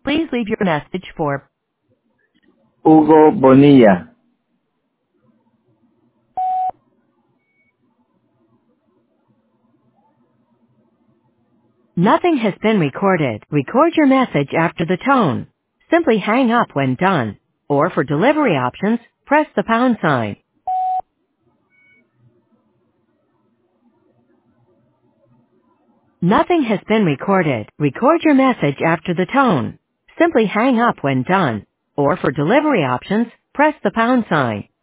Please leave your message for Hugo Bonilla. Nothing has been recorded. Record your message after the tone. Simply hang up when done. Or for delivery options, press the pound sign. Nothing has been recorded. Record your message after the tone. Simply hang up when done. Or for delivery options, press the pound sign.